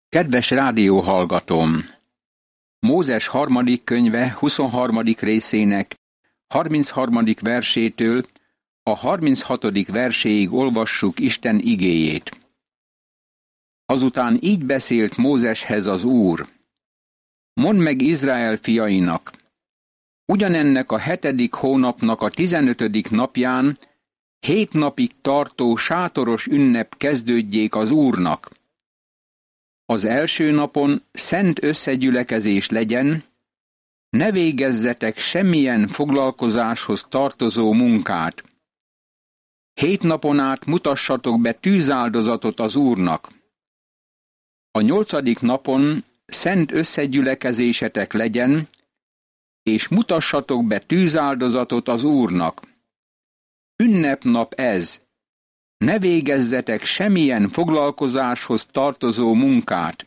Kedves rádióhallgatóm! Mózes harmadik könyve 23. részének 33. versétől a 36. verséig olvassuk Isten igéjét. Azután így beszélt Mózeshez az Úr: Mondd meg Izrael fiainak, ugyanennek a 7. hónapnak a 15. napján 7 napig tartó sátoros ünnep kezdődjék az Úrnak. Az első napon szent összegyülekezés legyen, ne végezzetek semmilyen foglalkozáshoz tartozó munkát. 7 napon át mutassatok be tűzáldozatot az Úrnak. A 8. napon szent összegyülekezésetek legyen, és mutassatok be tűzáldozatot az Úrnak. Ünnepnap ez, ne végezzetek semmilyen foglalkozáshoz tartozó munkát.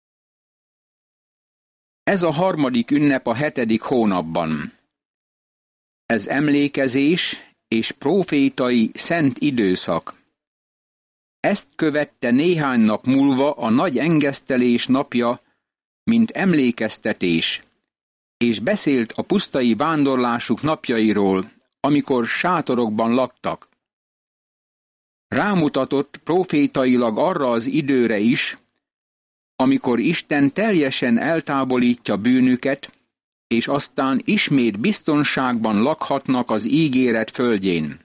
Ez a harmadik ünnep a 7. hónapban. Ez emlékezés és prófétai szent időszak. Ezt követte néhány nap múlva a nagy engesztelés napja, mint emlékeztetés, és beszélt a pusztai vándorlásuk napjairól, amikor sátorokban laktak. Rámutatott prófétailag arra az időre is, amikor Isten teljesen eltávolítja bűnüket, és aztán ismét biztonságban lakhatnak az ígéret földjén.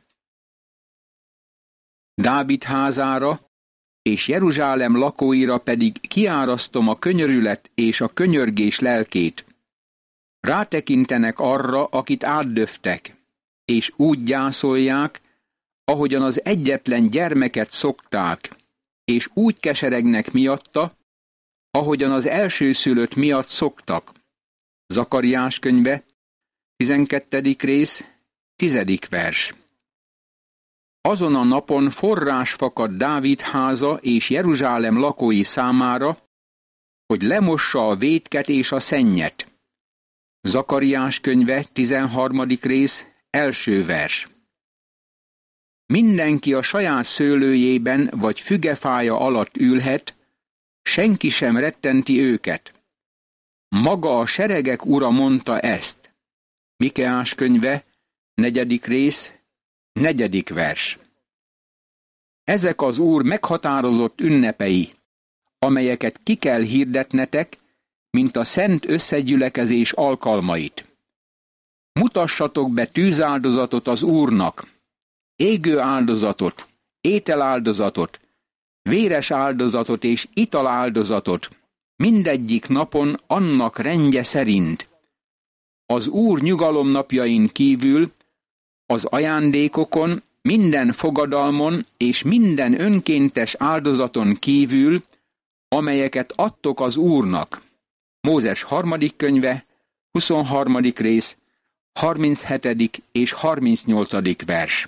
Dávid házára és Jeruzsálem lakóira pedig kiárasztom a könyörület és a könyörgés lelkét. Rátekintenek arra, akit átdöftek, és úgy gyászolják, ahogyan az egyetlen gyermeket szokták, és úgy keseregnek miatta, ahogyan az elsőszülött miatt szoktak. Zakariás könyve, 12. rész, 10. vers. Azon a napon forrás fakad Dávid háza és Jeruzsálem lakói számára, hogy lemossa a vétket és a szennyet. Zakariás könyve, 13. rész, 1. vers. Mindenki a saját szőlőjében vagy fügefája alatt ülhet, senki sem rettenti őket. Maga a seregek ura mondta ezt. Mikeás könyve, 4. rész, 4. vers. Ezek az Úr meghatározott ünnepei, amelyeket ki kell hirdetnetek, mint a szent összegyülekezés alkalmait. Mutassatok be tűzáldozatot az Úrnak, égő áldozatot, ételáldozatot, véres áldozatot és italáldozatot, mindegyik napon annak rendje szerint. Az Úr nyugalomnapjain kívül, az ajándékokon, minden fogadalmon és minden önkéntes áldozaton kívül, amelyeket adtok az Úrnak. Mózes 3. könyve, 23. rész, 37. és 38. vers.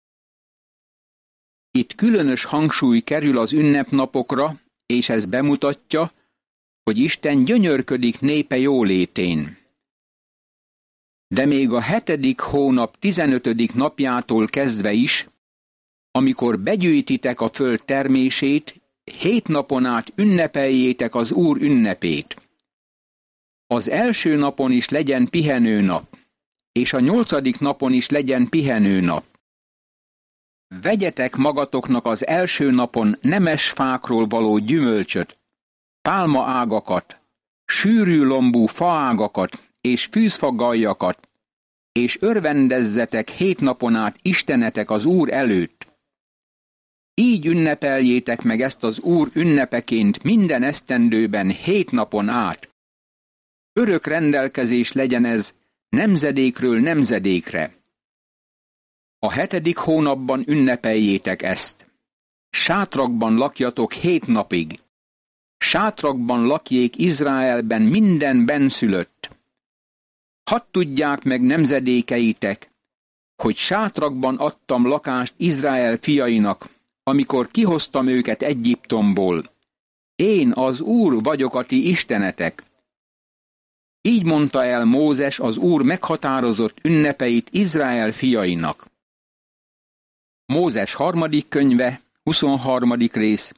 Itt különös hangsúly kerül az ünnepnapokra, és ez bemutatja, hogy Isten gyönyörködik népe jólétén. De még a 7. hónap 15. napjától kezdve is, amikor begyűjtitek a föld termését, 7 napon át ünnepeljétek az Úr ünnepét. Az első napon is legyen pihenőnap, és a 8. napon is legyen pihenőnap. Vegyetek magatoknak az első napon nemes fákról való gyümölcsöt, pálmaágakat, sűrű lombú faágakat és fűzfagaljakat, és örvendezzetek 7 napon át Istenetek az Úr előtt. Így ünnepeljétek meg ezt az Úr ünnepeként minden esztendőben 7 napon át. Örök rendelkezés legyen ez nemzedékről nemzedékre. A 7. hónapban ünnepeljétek ezt. Sátrakban lakjatok 7 napig. Sátrakban lakjék Izraelben minden bennszülött. Hadd tudják meg nemzedékeitek, hogy sátrakban adtam lakást Izrael fiainak, amikor kihoztam őket Egyiptomból. Én az Úr vagyok a ti istenetek. Így mondta el Mózes az Úr meghatározott ünnepeit Izrael fiainak. Mózes 3. könyve, 23. rész,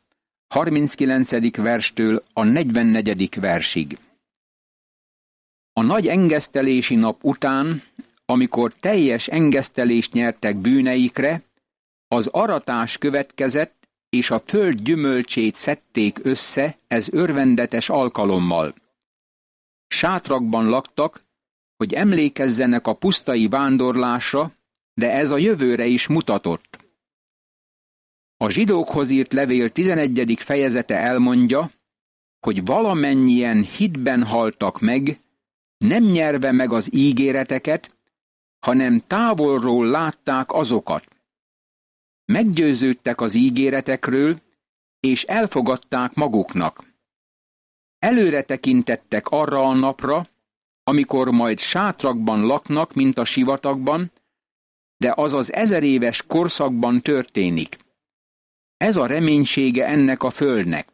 39. verstől a 44. versig. A nagy engesztelési nap után, amikor teljes engesztelést nyertek bűneikre, az aratás következett, és a föld gyümölcsét szedték össze, ez örvendetes alkalommal. Sátrakban laktak, hogy emlékezzenek a pusztai vándorlásra, de ez a jövőre is mutatott. A zsidókhoz írt levél 11. fejezete elmondja, hogy valamennyien hitben haltak meg, nem nyerve meg az ígéreteket, hanem távolról látták azokat. Meggyőződtek az ígéretekről, és elfogadták maguknak. Előre tekintettek arra a napra, amikor majd sátrakban laknak, mint a sivatagban, de az az 1000 éves korszakban történik. Ez a reménysége ennek a földnek.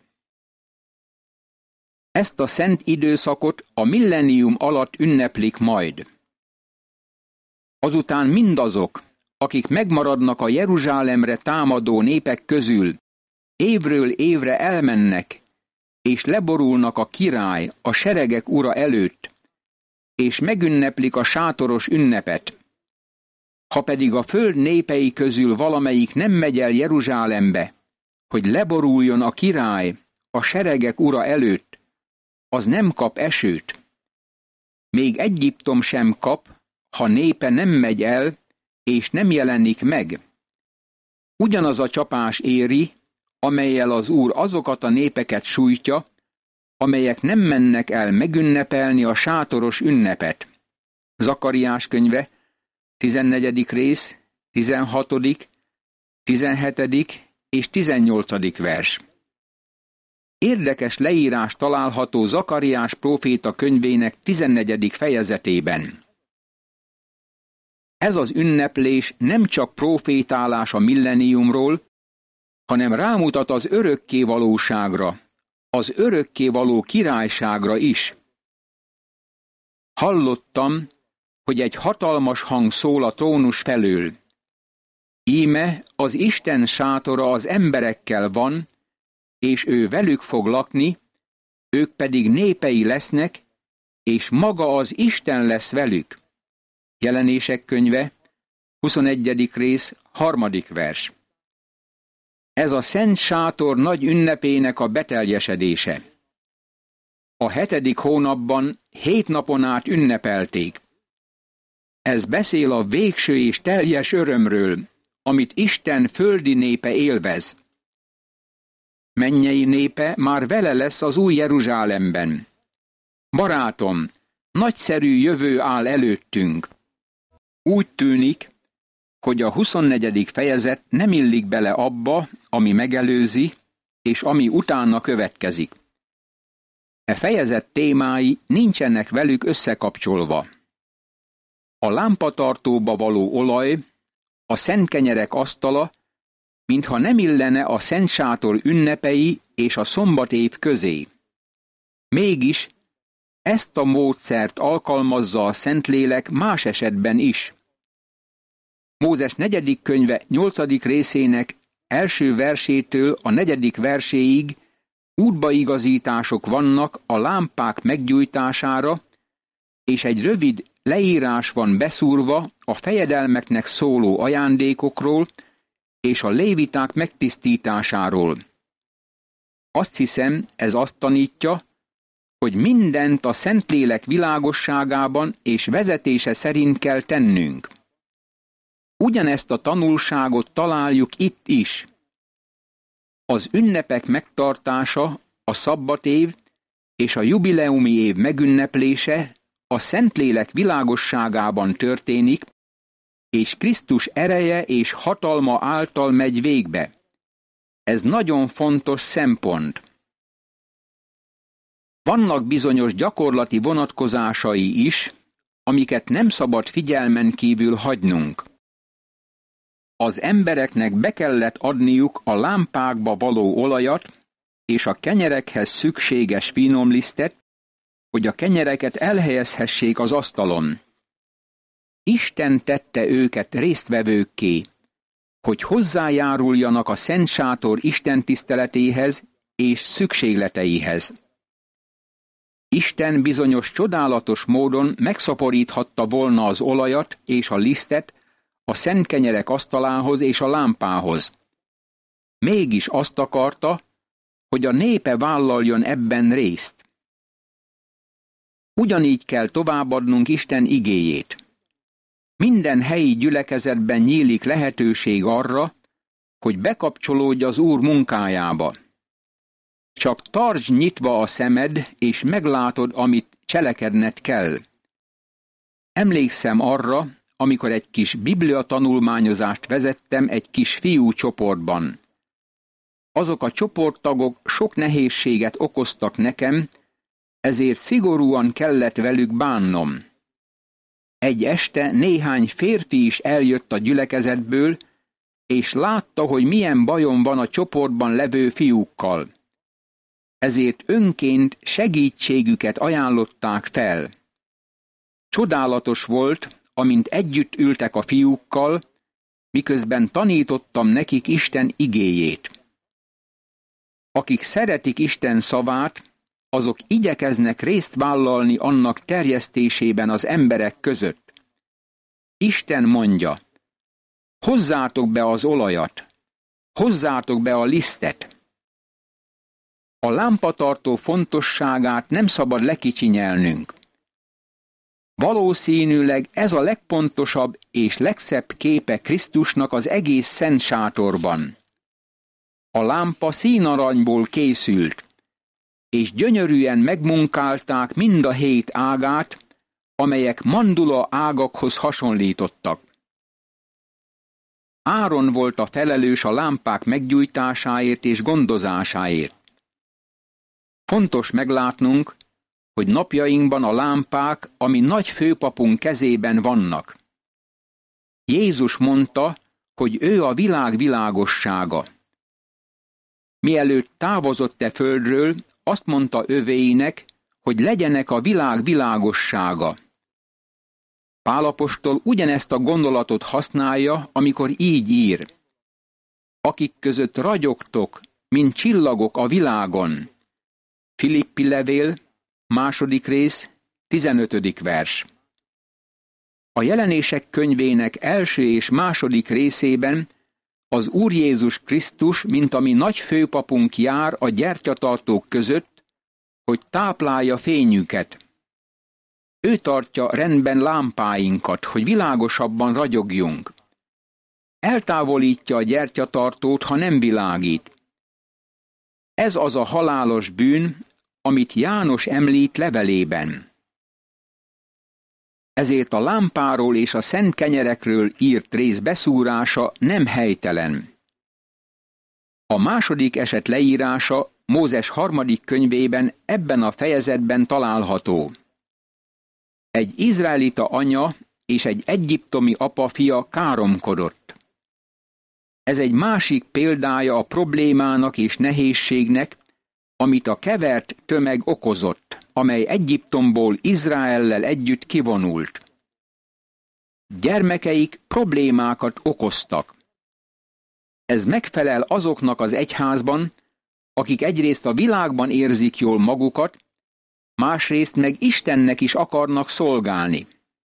Ezt a szent időszakot a millennium alatt ünneplik majd. Azután mindazok, akik megmaradnak a Jeruzsálemre támadó népek közül, évről évre elmennek, és leborulnak a király, a seregek ura előtt, és megünneplik a sátoros ünnepet. Ha pedig a föld népei közül valamelyik nem megy el Jeruzsálembe, hogy leboruljon a király, a seregek ura előtt, az nem kap esőt. Még Egyiptom sem kap, ha népe nem megy el, és nem jelenik meg. Ugyanaz a csapás éri, amellyel az Úr azokat a népeket sújtja, amelyek nem mennek el megünnepelni a sátoros ünnepet. Zakariás könyve, 14. rész, 16., 17. és 18. vers. Érdekes leírás található Zakariás próféta könyvének 14. fejezetében. Ez az ünneplés nem csak prófétálás a millenniumról, hanem rámutat az örökké valóságra, az örökké való királyságra is. Hallottam, hogy egy hatalmas hang szól a trónus felől. Íme az Isten sátora az emberekkel van, és ő velük fog lakni, ők pedig népei lesznek, és maga az Isten lesz velük. Jelenések könyve, 21. rész, 3. vers. Ez a szent sátor nagy ünnepének a beteljesedése. A 7. hónapban 7 napon át ünnepelték. Ez beszél a végső és teljes örömről, amit Isten földi népe élvez. Mennyei népe már vele lesz az új Jeruzsálemben. Barátom, nagyszerű jövő áll előttünk. Úgy tűnik, hogy a 24. fejezet nem illik bele abba, ami megelőzi, és ami utána következik. E fejezet témái nincsenek velük összekapcsolva. A lámpatartóba való olaj, a szent kenyerek asztala, mintha nem illene a szent sátor ünnepei és a szombatév közé. Mégis ezt a módszert alkalmazza a Szentlélek más esetben is. Mózes 4. könyve 8. részének első versétől a 4. verséig útbaigazítások vannak a lámpák meggyújtására, és egy rövid leírás van beszúrva a fejedelmeknek szóló ajándékokról és a léviták megtisztításáról. Azt hiszem, ez azt tanítja, hogy mindent a Szentlélek világosságában és vezetése szerint kell tennünk. Ugyanezt a tanulságot találjuk itt is. Az ünnepek megtartása, a szabbatév és a jubileumi év megünneplése a Szentlélek világosságában történik, és Krisztus ereje és hatalma által megy végbe. Ez nagyon fontos szempont. Vannak bizonyos gyakorlati vonatkozásai is, amiket nem szabad figyelmen kívül hagynunk. Az embereknek be kellett adniuk a lámpákba való olajat és a kenyerekhez szükséges finomlisztet, hogy a kenyereket elhelyezhessék az asztalon. Isten tette őket résztvevőkké, hogy hozzájáruljanak a Szent Sátor istentiszteletéhez és szükségleteihez. Isten bizonyos csodálatos módon megszaporíthatta volna az olajat és a lisztet a szent kenyerek asztalához és a lámpához. Mégis azt akarta, hogy a népe vállaljon ebben részt. Ugyanígy kell továbbadnunk Isten igéjét. Minden helyi gyülekezetben nyílik lehetőség arra, hogy bekapcsolódj az Úr munkájába. Csak tartsd nyitva a szemed, és meglátod, amit cselekedned kell. Emlékszem arra, amikor egy kis bibliatanulmányozást vezettem egy kis fiú csoportban. Azok a csoporttagok sok nehézséget okoztak nekem, ezért szigorúan kellett velük bánnom. Egy este néhány férfi is eljött a gyülekezetből, és látta, hogy milyen bajom van a csoportban levő fiúkkal. Ezért önként segítségüket ajánlották fel. Csodálatos volt, amint együtt ültek a fiúkkal, miközben tanítottam nekik Isten igéjét. Akik szeretik Isten szavát, azok igyekeznek részt vállalni annak terjesztésében az emberek között. Isten mondja, hozzátok be az olajat, hozzátok be a lisztet. A lámpatartó fontosságát nem szabad lekicsinyelnünk. Valószínűleg ez a legpontosabb és legszebb képe Krisztusnak az egész szent sátorban. A lámpa színaranyból készült, és gyönyörűen megmunkálták mind a 7 ágát, amelyek mandula ágakhoz hasonlítottak. Áron volt a felelős a lámpák meggyújtásáért és gondozásáért. Fontos meglátnunk, hogy napjainkban a lámpák, ami nagy főpapunk kezében vannak. Jézus mondta, hogy ő a világ világossága. Mielőtt távozott földről, azt mondta övéinek, hogy legyenek a világ világossága. Pál apostol ugyanezt a gondolatot használja, amikor így ír. Akik között ragyogtok, mint csillagok a világon. Filippi levél, 2. rész, 15. vers. A Jelenések könyvének első és második részében az Úr Jézus Krisztus, mint ami nagy főpapunk jár a gyertyatartók között, hogy táplálja fényüket. Ő tartja rendben lámpáinkat, hogy világosabban ragyogjunk. Eltávolítja a gyertyatartót, ha nem világít. Ez az a halálos bűn, amit János említ levelében. Ezért a lámpáról és a szent kenyerekről írt rész beszúrása nem helytelen. A második eset leírása Mózes 3. könyvében ebben a fejezetben található. Egy izraelita anya és egy egyiptomi apa fia káromkodott. Ez egy másik példája a problémának és nehézségnek, amit a kevert tömeg okozott, amely Egyiptomból Izraellel együtt kivonult. Gyermekeik problémákat okoztak. Ez megfelel azoknak az egyházban, akik egyrészt a világban érzik jól magukat, másrészt meg Istennek is akarnak szolgálni.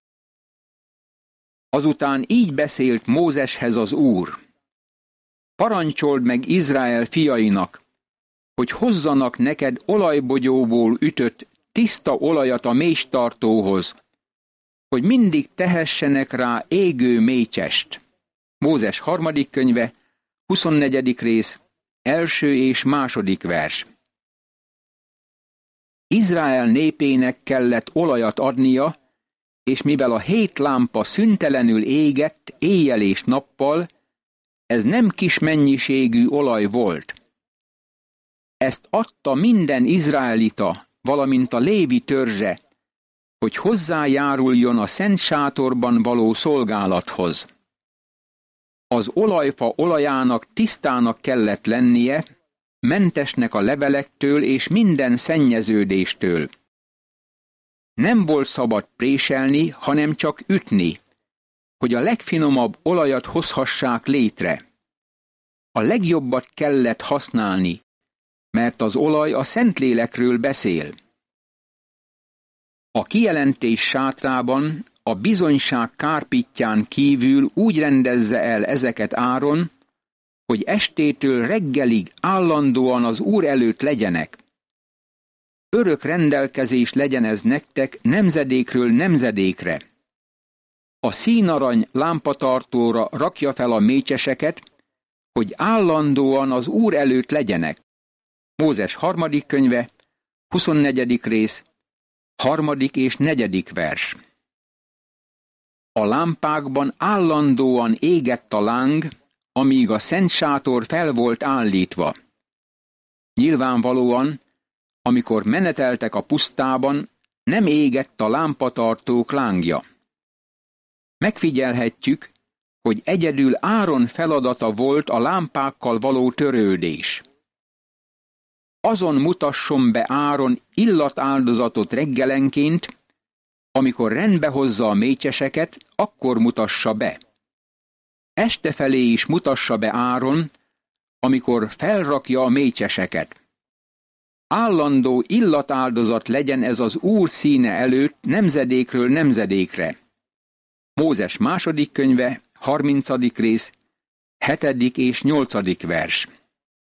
Azután így beszélt Mózeshez az Úr. Parancsold meg Izrael fiainak, hogy hozzanak neked olajbogyóból ütött tiszta olajat a mézstartóhoz, hogy mindig tehessenek rá égő mécsest. Mózes 3. könyve, 24. rész, 1. és 2. vers. Izrael népének kellett olajat adnia, és mivel a 7 lámpa szüntelenül égett éjjel és nappal, ez nem kis mennyiségű olaj volt. Ezt adta minden izraelita, valamint a Lévi törzse, hogy hozzájáruljon a szent sátorban való szolgálathoz. Az olajfa olajának tisztának kellett lennie, mentesnek a levelektől és minden szennyeződéstől. Nem volt szabad préselni, hanem csak ütni, hogy a legfinomabb olajat hozhassák létre. A legjobbat kellett használni, mert az olaj a Szentlélekről beszél. A kijelentés sátrában a bizonyság kárpittyán kívül úgy rendezze el ezeket Áron, hogy estétől reggelig állandóan az Úr előtt legyenek. Örök rendelkezés legyen ez nektek nemzedékről nemzedékre. A színarany lámpatartóra rakja fel a mécseseket, hogy állandóan az Úr előtt legyenek. Mózes 3. könyve, 24. rész, 3. és 4. vers. A lámpákban állandóan égett a láng, amíg a szent sátor fel volt állítva. Nyilvánvalóan, amikor meneteltek a pusztában, nem égett a lámpatartók lángja. Megfigyelhetjük, hogy egyedül Áron feladata volt a lámpákkal való törődés. Azon mutasson be Áron illatáldozatot reggelenként, amikor rendbe hozza a mécseseket, akkor mutassa be. Estefelé is mutassa be Áron, amikor felrakja a mécseseket. Állandó illatáldozat legyen ez az Úr színe előtt nemzedékről nemzedékre. Mózes 2. könyve, 30. rész, 7. és 8. vers.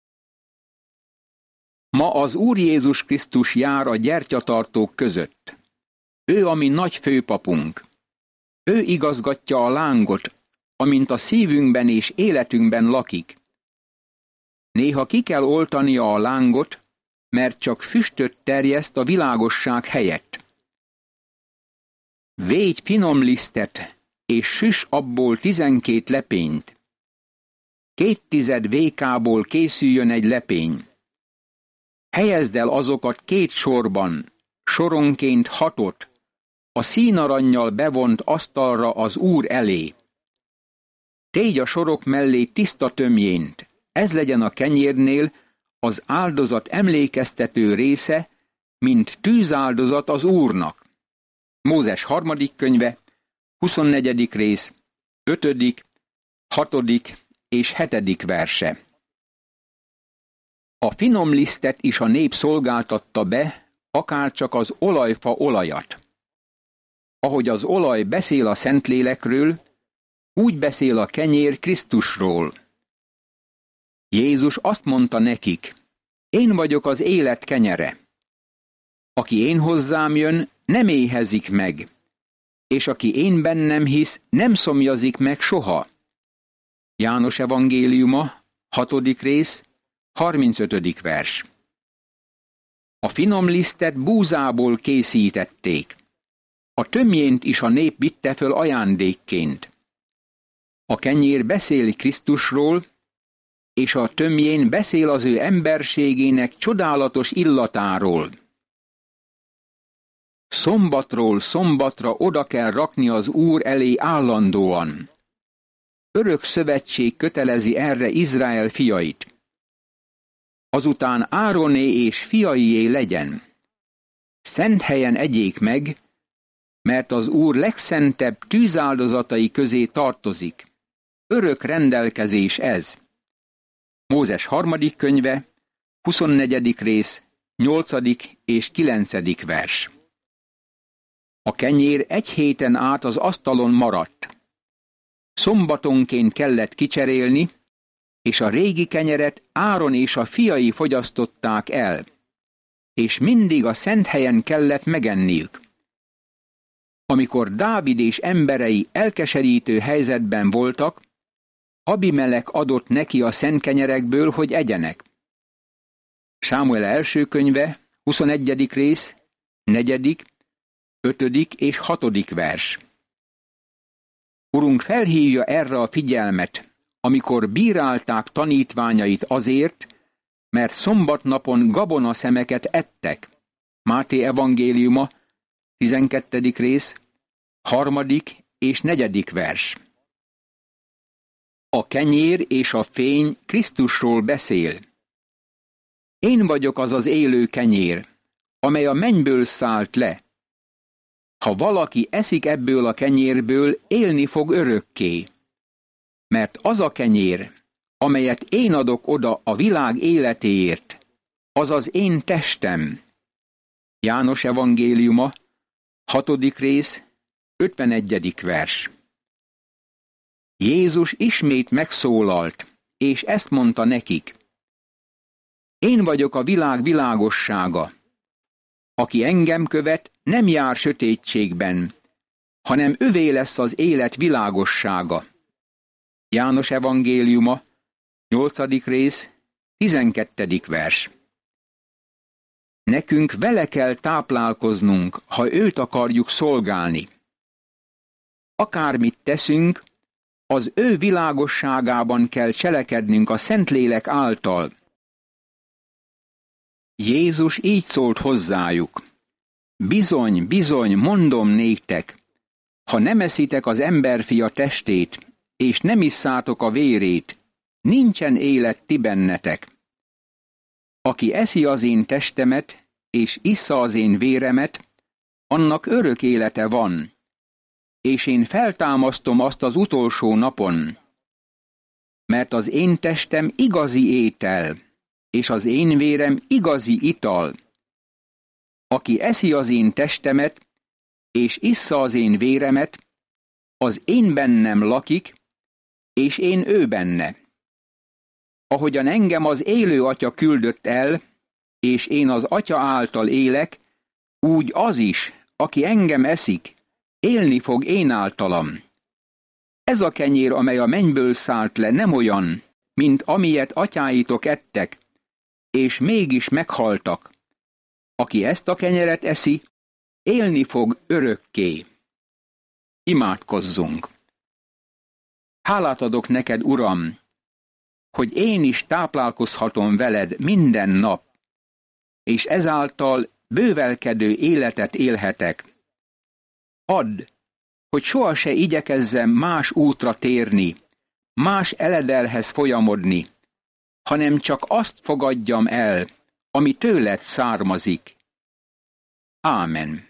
Ma az Úr Jézus Krisztus jár a gyertyatartók között. Ő a mi nagy főpapunk. Ő igazgatja a lángot, amint a szívünkben és életünkben lakik. Néha ki kell oltania a lángot, mert csak füstöt terjeszt a világosság helyett. Végy finom lisztet, és süss abból 12 lepényt. 2 vékából készüljön egy lepény. Helyezd el azokat 2 sorban, soronként 6, a színarannyal bevont asztalra az Úr elé. Tégy a sorok mellé tiszta tömjént, ez legyen a kenyérnél az áldozat emlékeztető része, mint tűzáldozat az Úrnak. Mózes 3. könyve, 24. rész, 5., 6. és 7. verse. A finom lisztet is a nép szolgáltatta be, akárcsak az olajfa olajat. Ahogy az olaj beszél a Szentlélekről, úgy beszél a kenyér Krisztusról. Jézus azt mondta nekik, én vagyok az élet kenyere. Aki én hozzám jön, nem éhezik meg, és aki én bennem hisz, nem szomjazik meg soha. János evangéliuma, 6. rész, 35. vers. A finom lisztet búzából készítették. A tömjént is a nép vitte föl ajándékként. A kenyér beszél Krisztusról, és a tömjén beszél az ő emberségének csodálatos illatáról. Szombatról szombatra oda kell rakni az Úr elé állandóan. Örök szövetség kötelezi erre Izrael fiait. Azután Ároné és fiaié legyen. Szent helyen egyék meg, mert az Úr legszentebb tűzáldozatai közé tartozik. Örök rendelkezés ez. Mózes 3. könyve, 24. rész, 8. és 9. vers. A kenyér 1 héten át az asztalon maradt. Szombatonként kellett kicserélni, és a régi kenyeret Áron és a fiai fogyasztották el, és mindig a szent helyen kellett megenniük. Amikor Dávid és emberei elkeserítő helyzetben voltak, Abimelek adott neki a szent kenyerekből, hogy egyenek. Sámuel első könyve, 21. rész, 4., 5. és 6. vers. Urunk felhívja erre a figyelmet, amikor bírálták tanítványait azért, mert szombatnapon gabonaszemeket ettek. Máté evangéliuma, 12. rész, 3. és 4. vers. A kenyér és a fény Krisztusról beszél. Én vagyok az az élő kenyér, amely a mennyből szállt le. Ha valaki eszik ebből a kenyérből, élni fog örökké. Mert az a kenyér, amelyet én adok oda a világ életéért, az az én testem. János evangéliuma, 6. rész, 51. vers. Jézus ismét megszólalt, és ezt mondta nekik. Én vagyok a világ világossága. Aki engem követ, nem jár sötétségben, hanem övé lesz az élet világossága. János evangéliuma, 8. rész, 12. vers. Nekünk vele kell táplálkoznunk, ha őt akarjuk szolgálni. Akármit teszünk, az ő világosságában kell cselekednünk a Szentlélek által. Jézus így szólt hozzájuk. Bizony, bizony, mondom néktek, ha nem eszitek az emberfia testét, és nem isszátok a vérét, nincsen élet ti bennetek. Aki eszi az én testemet, és issza az én véremet, annak örök élete van, és én feltámasztom azt az utolsó napon. Mert az én testem igazi étel, és az én vérem igazi ital. Aki eszi az én testemet, és issza az én véremet, az én bennem lakik, és én ő benne. Ahogyan engem az élő Atya küldött el, és én az Atya által élek, úgy az is, aki engem eszik, élni fog én általam. Ez a kenyér, amely a mennyből szállt le, nem olyan, mint amilyet atyáitok ettek, és mégis meghaltak. Aki ezt a kenyeret eszi, élni fog örökké. Imádkozzunk! Hálát adok neked, Uram, hogy én is táplálkozhatom veled minden nap, és ezáltal bővelkedő életet élhetek. Add, hogy soha se igyekezzem más útra térni, más eledelhez folyamodni, hanem csak azt fogadjam el, ami tőled származik. Ámen.